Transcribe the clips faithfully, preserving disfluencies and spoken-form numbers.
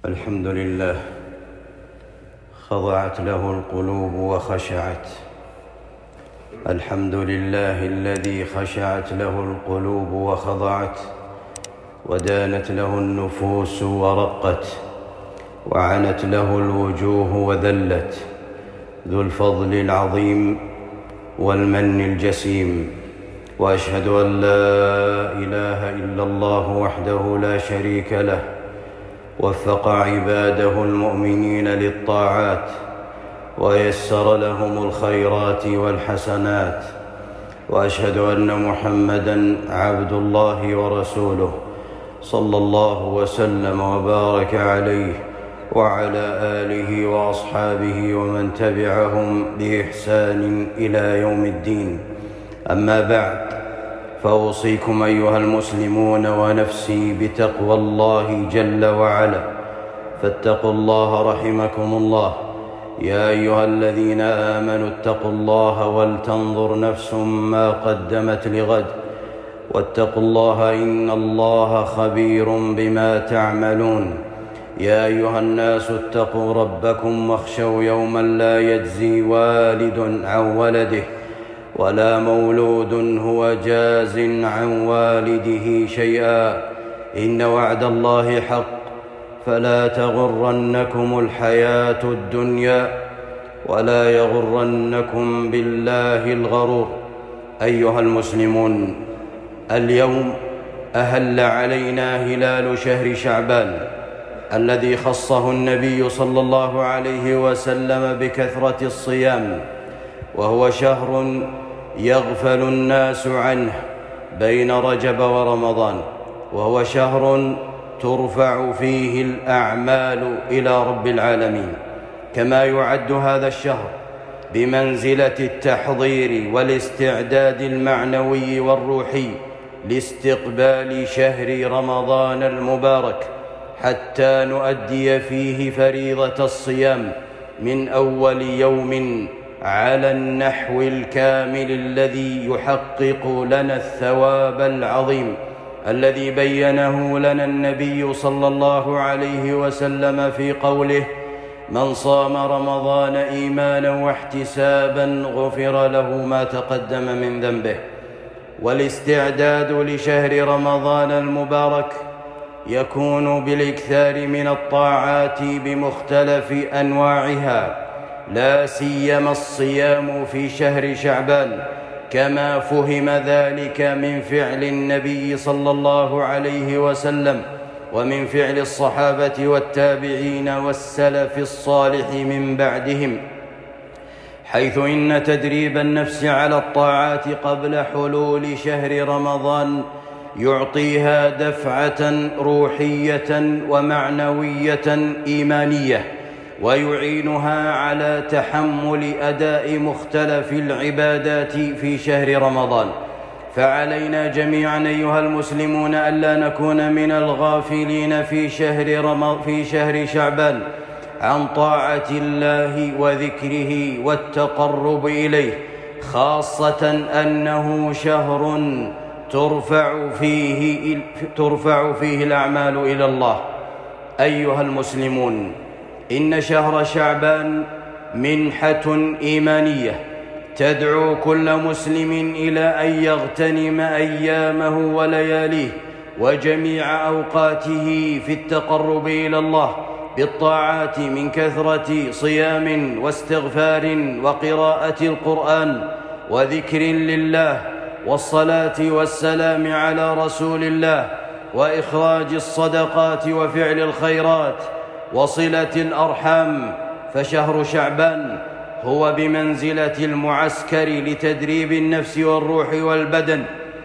الحمد لله خضعت له القلوب وخشعت. الحمد لله الذي خشعت له القلوب وخضعت، ودانت له النفوس ورقت، وعنت له الوجوه وذلت، ذو الفضل العظيم والمن الجسيم. وأشهد أن لا إله إلا الله وحده لا شريك له، وفق عباده المؤمنين للطاعات، ويسر لهم الخيرات والحسنات. وأشهد أن محمدًا عبد الله ورسوله، صلى الله وسلم وبارك عليه وعلى آله وأصحابه ومن تبعهم بإحسان إلى يوم الدين. أما بعد، فأوصيكم أيها المسلمون ونفسي بتقوى الله جل وعلا، فاتقوا الله رحمكم الله. يا أيها الذين آمنوا اتقوا الله ولتنظر نفس ما قدمت لغد، واتقوا الله إن الله خبير بما تعملون. يا أيها الناس اتقوا ربكم واخشوا يوما لا يجزي والد عن ولده، ولا مولود هو جاز عن والده شيئا. إن وعد الله حق، فلا تغرنكم الحياة الدنيا، ولا يغرنكم بالله الغرور. أيها المسلمون، اليوم أهل علينا هلال شهر شعبان، الذي خصه النبي صلى الله عليه وسلم بكثرة الصيام، وهو شهر يغفل الناس عنه بين رجب ورمضان، وهو شهر ترفع فيه الأعمال إلى رب العالمين. كما يعد هذا الشهر بمنزلة التحضير والاستعداد المعنوي والروحي لاستقبال شهر رمضان المبارك، حتى نؤدي فيه فريضة الصيام من أول يوم على النحو الكامل الذي يحقق لنا الثواب العظيم الذي بينه لنا النبي صلى الله عليه وسلم في قوله: من صام رمضان إيمانا واحتسابا غفر له ما تقدم من ذنبه. والاستعداد لشهر رمضان المبارك يكون بالإكثار من الطاعات بمختلف أنواعها، لا سيما الصيام في شهر شعبان، كما فهم ذلك من فعل النبي صلى الله عليه وسلم ومن فعل الصحابة والتابعين والسلف الصالح من بعدهم، حيث إن تدريب النفس على الطاعات قبل حلول شهر رمضان يعطيها دفعة روحية ومعنوية إيمانية، ويعينها على تحمل أداء مختلف العبادات في شهر رمضان. فعلينا جميعا أيها المسلمون ألا نكون من الغافلين في شهر, رم... في شهر شعبان عن طاعة الله وذكره والتقرب إليه، خاصة أنه شهر ترفع فيه, ترفع فيه الأعمال إلى الله. أيها المسلمون، إن شهر شعبان منحة إيمانية تدعو كل مسلم إلى أن يغتنم أيامه ولياليه وجميع أوقاته في التقرب إلى الله بالطاعات، من كثرة صيام واستغفار وقراءة القرآن وذكر لله والصلاة والسلام على رسول الله وإخراج الصدقات وفعل الخيرات وصلة الأرحام. فشهر شعبان هو بمنزلة المعسكر لتدريب النفس والروح والبدن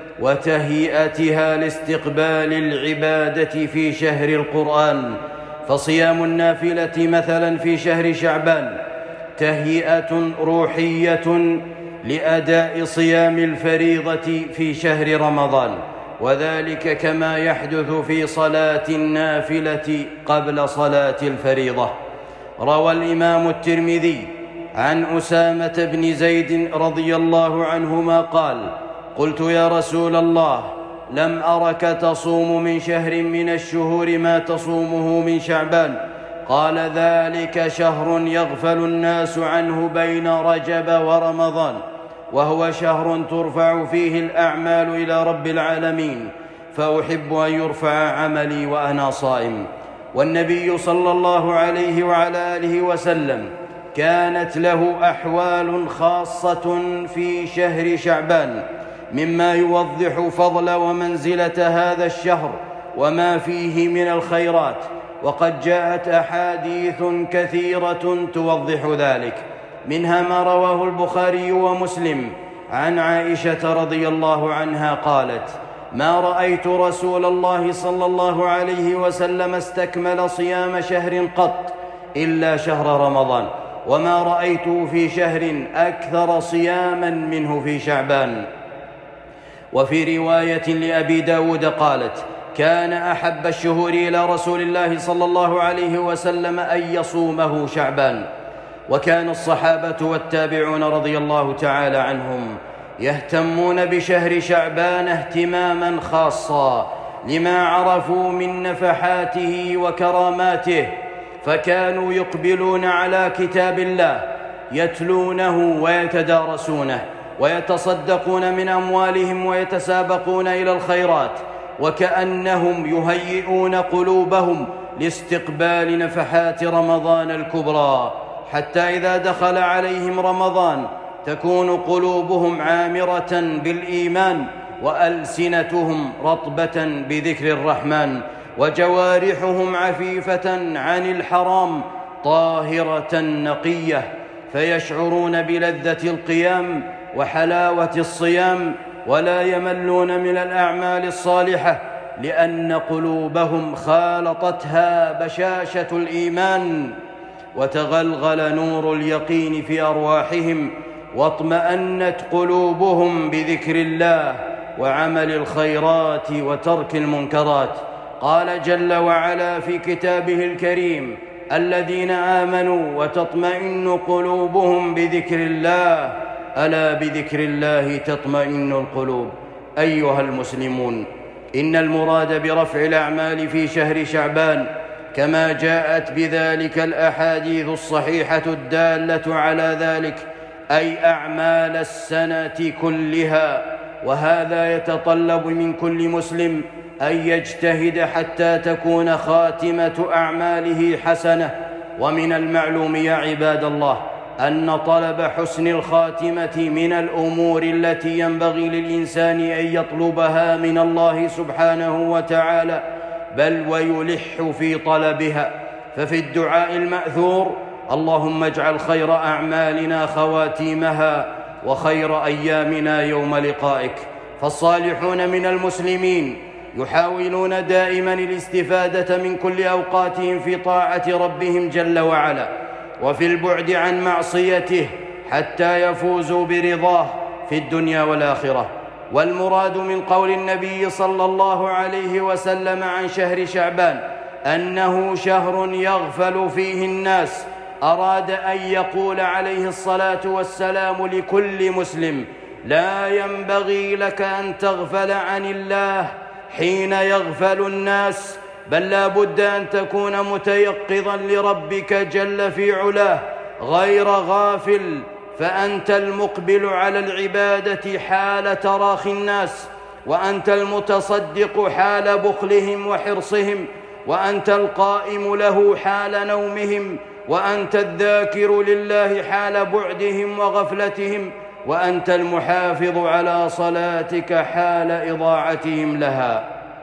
وتهيئتها لاستقبال العبادة في شهر القرآن. فصيام النافلة مثلا في شهر شعبان تهيئة روحية لأداء صيام الفريضة في شهر رمضان، وذلك كما يحدث في صلاة النافلة قبل صلاة الفريضة. روى الإمام الترمذي عن أسامة بن زيد رضي الله عنهما قال: قلت يا رسول الله، لم أرك تصوم من شهر من الشهور ما تصومه من شعبان، قال: ذلك شهر يغفل الناس عنه بين رجب ورمضان، وهو شهر ترفع فيه الأعمال إلى رب العالمين، فأحب أن يرفع عملي وأنا صائم. والنبي صلى الله عليه وعلى آله وسلم كانت له أحوال خاصة في شهر شعبان مما يوضح فضل ومنزلة هذا الشهر وما فيه من الخيرات، وقد جاءت أحاديث كثيرة توضح ذلك، منها ما رواه البخاري ومسلم عن عائشة رضي الله عنها قالت: ما رأيت رسول الله صلى الله عليه وسلم استكمل صيام شهر قط إلا شهر رمضان، وما رأيته في شهر أكثر صياما منه في شعبان. وفي رواية لأبي داود قالت: كان أحب الشهور إلى رسول الله صلى الله عليه وسلم أن يصومه شعبان. وكان الصحابة والتابعون رضي الله تعالى عنهم يهتمون بشهر شعبان اهتماما خاصا لما عرفوا من نفحاته وكراماته، فكانوا يقبلون على كتاب الله يتلونه ويتدارسونه ويتصدقون من أموالهم ويتسابقون إلى الخيرات، وكأنهم يهيئون قلوبهم لاستقبال نفحات رمضان الكبرى، حتى إذا دخل عليهم رمضان تكون قلوبهم عامرة بالإيمان وألسنتهم رطبة بذكر الرحمن، وجوارحهم عفيفة عن الحرام طاهرة نقية، فيشعرون بلذة القيام وحلاوة الصيام، ولا يملون من الأعمال الصالحة، لأن قلوبهم خالطتها بشاشة الإيمان، وتغلغل نور اليقين في أرواحهم، واطمأنت قلوبهم بذكر الله وعمل الخيرات وترك المنكرات. قال جل وعلا في كتابه الكريم: الذين آمنوا وتطمئن قلوبهم بذكر الله، ألا بذكر الله تطمئن القلوب. أيها المسلمون، إن المراد برفع الأعمال في شهر شعبان كما جاءت بذلك الأحاديث الصحيحة الدالة على ذلك، أي أعمال السنة كلها، وهذا يتطلب من كل مسلم أن يجتهد حتى تكون خاتمة أعماله حسنة. ومن المعلوم يا عباد الله أن طلب حسن الخاتمة من الأمور التي ينبغي للإنسان أن يطلبها من الله سبحانه وتعالى، بل ويلح في طلبها. ففي الدعاء المأثور: اللهم اجعل خير أعمالنا خواتيمها وخير أيامنا يوم لقائك. فالصالحون من المسلمين يحاولون دائما الاستفادة من كل أوقاتهم في طاعة ربهم جل وعلا وفي البعد عن معصيته حتى يفوزوا برضاه في الدنيا والآخرة. والمراد من قول النبي صلى الله عليه وسلم عن شهر شعبان أنه شهر يغفل فيه الناس، أراد أن يقول عليه الصلاة والسلام لكل مسلم: لا ينبغي لك أن تغفل عن الله حين يغفل الناس، بل لا بد أن تكون متيقظا لربك جل في علاه غير غافل، فأنت المقبل على العبادة حال تراخي الناس، وأنت المتصدق حال بخلهم وحرصهم، وأنت القائم له حال نومهم، وأنت الذاكر لله حال بعدهم وغفلتهم، وأنت المحافظ على صلاتك حال إضاعتهم لها.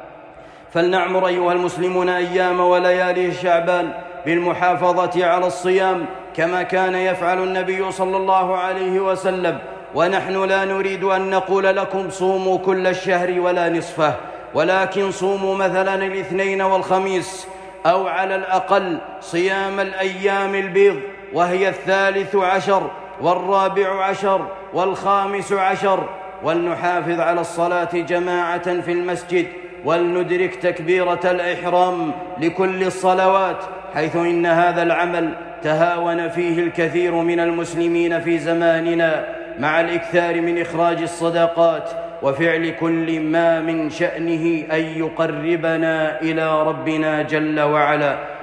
فلنعمر أيها المسلمون أيام وليالي شعبان بالمحافظة على الصيام كما كان يفعل النبي صلى الله عليه وسلم، ونحن لا نريد أن نقول لكم صوموا كل الشهر ولا نصفه، ولكن صوموا مثلا الاثنين والخميس، أو على الأقل صيام الأيام البيض، وهي الثالث عشر والرابع عشر والخامس عشر. ولنحافظ على الصلاة جماعة في المسجد، ولندرك تكبيرة الإحرام لكل الصلوات، حيث إن هذا العمل تهاون فيه الكثير من المسلمين في زماننا، مع الإكثار من إخراج الصدقات وفعل كل ما من شأنه أن يقربنا إلى ربنا جل وعلا.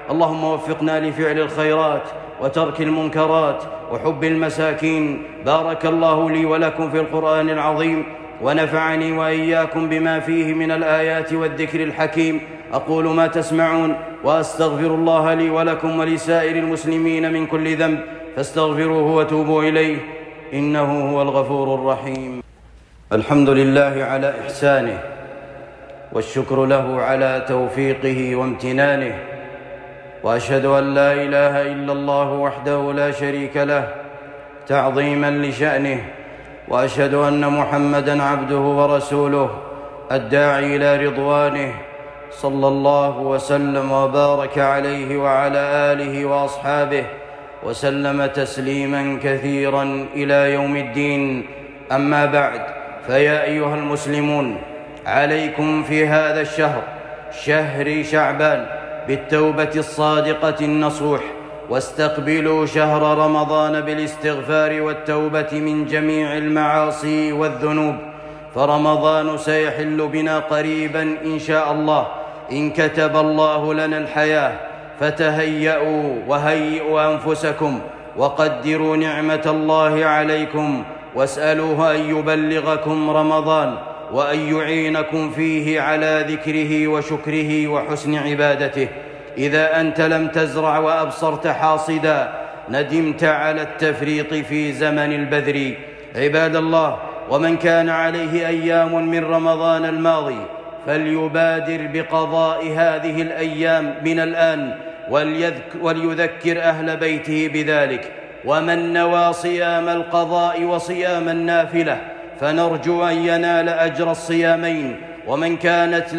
اللهم وفقنا لفعل الخيرات وترك المنكرات وحب المساكين. بارك الله لي ولكم في القرآن العظيم، ونفعني وإياكم بما فيه من الآيات والذكر الحكيم. أقول ما تسمعون، وأستغفر الله لي ولكم ولسائر المسلمين من كل ذنب، فاستغفروه وتوبوا إليه، إنه هو الغفور الرحيم. الحمد لله على إحسانه، والشكر له على توفيقه وامتنانه، وأشهد أن لا إله إلا الله وحده لا شريك له تعظيما لشأنه، وأشهد أن محمدًا عبده ورسوله الداعي إلى رضوانه، صلى الله وسلم وبارك عليه وعلى آله وأصحابه وسلم تسليما كثيرا إلى يوم الدين. أما بعد، فيا أيها المسلمون، عليكم في هذا الشهر، شهر شعبان، بالتوبة الصادقة النصوح، واستقبلوا شهر رمضان بالاستغفار والتوبة من جميع المعاصي والذنوب، فرمضان سيحل بنا قريبا إن شاء الله، إن كتب الله لنا الحياة. فتهيئوا وهيئوا أنفسكم، وقدروا نعمة الله عليكم، واسألوه أن يبلغكم رمضان، وأن يعينكم فيه على ذكره وشكره وحسن عبادته. إذا أنت لم تزرع وأبصرت حاصدا، ندمت على التفريط في زمن البذر. عباد الله، ومن كان عليه أيام من رمضان الماضي فليبادر بقضاء هذه الأيام من الآن، وليذكر أهل بيته بذلك. ومن نوى صيام القضاء وصيام النافلة فنرجو أن ينال أجر الصيامين. ومن كانت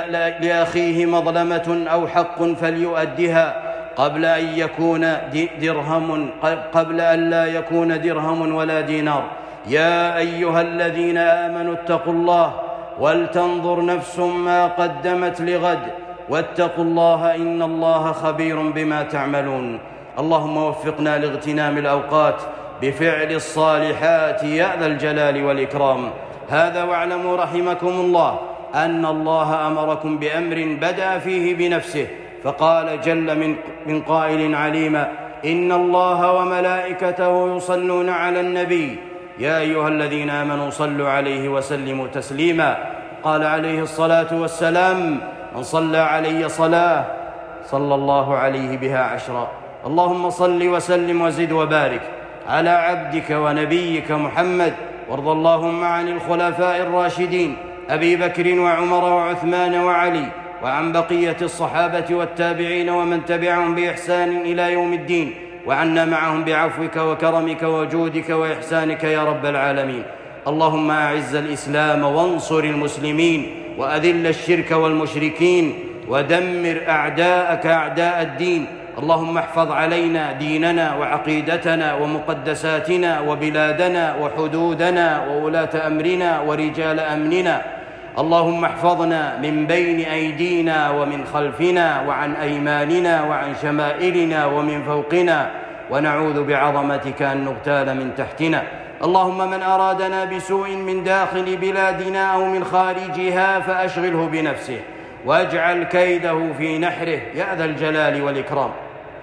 لأخيه مظلمة أو حق فليؤدها قبل أن يكون درهم قبل أن لا يكون درهم ولا دينار. يا أيها الذين آمنوا اتقوا الله ولتنظر نفس ما قدمت لغد، واتقوا الله إن الله خبير بما تعملون. اللهم وفقنا لاغتنام الأوقات بفعل الصالحات يا ذا الجلال والإكرام. هذا واعلموا رحمكم الله أن الله أمركم بأمر بدأ فيه بنفسه، فقال جل من, من قائل عليما: إن الله وملائكته يصلون على النبي يا أيها الذين آمنوا صلوا عليه وسلموا تسليما. قال عليه الصلاة والسلام: من صلى علي صلاة صلى الله عليه بها عشرا. اللهم صل وسلم وزد وبارك على عبدك ونبيك محمد، وارض اللهم عن الخلفاء الراشدين أبي بكر وعمر وعثمان وعلي، وعن بقية الصحابة والتابعين ومن تبعهم بإحسان إلى يوم الدين، وعنا معهم بعفوك وكرمك وجودك وإحسانك يا رب العالمين. اللهم أعز الإسلام وانصر المسلمين، وأذل الشرك والمشركين، ودمر أعداءك أعداء الدين. اللهم احفظ علينا ديننا وعقيدتنا ومقدساتنا وبلادنا وحدودنا وولاة أمرنا ورجال أمننا. اللهم احفظنا من بين أيدينا ومن خلفنا وعن أيماننا وعن شمائلنا ومن فوقنا، ونعوذ بعظمتك أن نغتال من تحتنا. اللهم من أرادنا بسوء من داخل بلادنا أو من خارجها فأشغله بنفسه، واجعل كيده في نحره يا ذا الجلال والإكرام.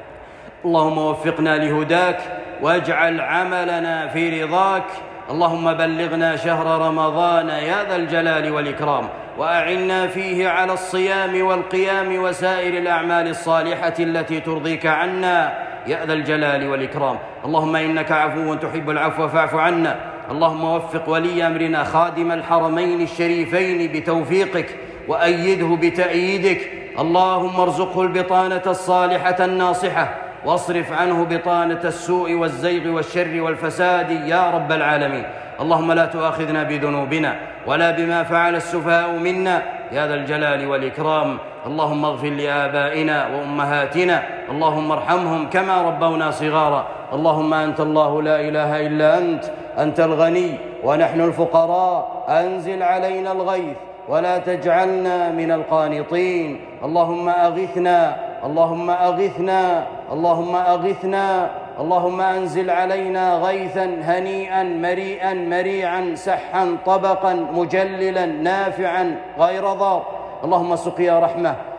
اللهم وفقنا لهداك، واجعل عملنا في رضاك. اللهم بلغنا شهر رمضان يا ذا الجلال والإكرام، وأعنا فيه على الصيام والقيام وسائر الأعمال الصالحة التي ترضيك عنا يا ذا الجلال والإكرام. اللهم إنك عفو تحب العفو فاعف عنا. اللهم وفق ولي أمرنا خادم الحرمين الشريفين بتوفيقك، وأيده بتأييدك. اللهم ارزقه البطانة الصالحة الناصحة، واصرف عنه بطانة السوء والزيغ والشر والفساد يا رب العالمين. اللهم لا تؤاخذنا بذنوبنا ولا بما فعل السفهاء منا يا ذا الجلال والإكرام. اللهم اغفر لآبائنا وأمهاتنا، اللهم ارحمهم كما ربونا صغارا. اللهم أنت الله لا إله إلا أنت، أنت الغني ونحن الفقراء، أنزل علينا الغيث ولا تجعلنا من القانطين. اللهم أغثنا، اللهم أغثنا، اللهم أغثنا. اللهم أنزل علينا غيثا هنيئا مريئا مريعا سحا طبقا مجللا نافعا غير ضار. اللهم سقيا رحمة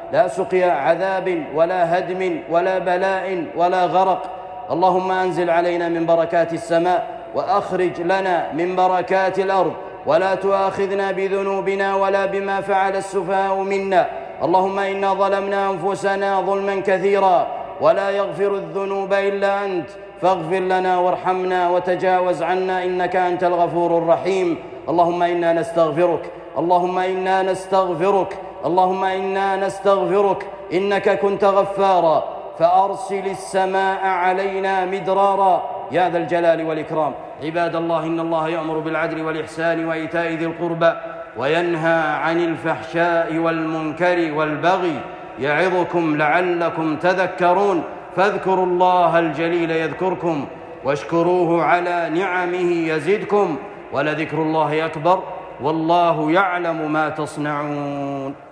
لا سقيا عذاب ولا هدم ولا بلاء ولا غرق. اللهم أنزل علينا من بركات السماء وأخرج لنا من بركات الأرض، ولا تؤاخذنا بذنوبنا ولا بما فعل السفهاء منا. اللهم إنا ظلمنا أنفسنا ظلما كثيرا ولا يغفر الذنوب إلا أنت، فاغفر لنا وارحمنا وتجاوز عنا إنك أنت الغفور الرحيم. اللهم إنا نستغفرك اللهم إنا نستغفرك اللهم إنا نستغفرك إنك كنت غفارا، فأرسل السماء علينا مدرارا يا ذا الجلال والإكرام. عباد الله، إن الله يأمر بالعدل والإحسان وإيتاء ذي القربى وينهى عن الفحشاء والمنكر والبغي، يعظكم لعلكم تذكرون. فاذكروا الله الجليل يذكركم واشكروه على نعمه يزدكم، ولذكر الله أكبر والله يعلم ما تصنعون.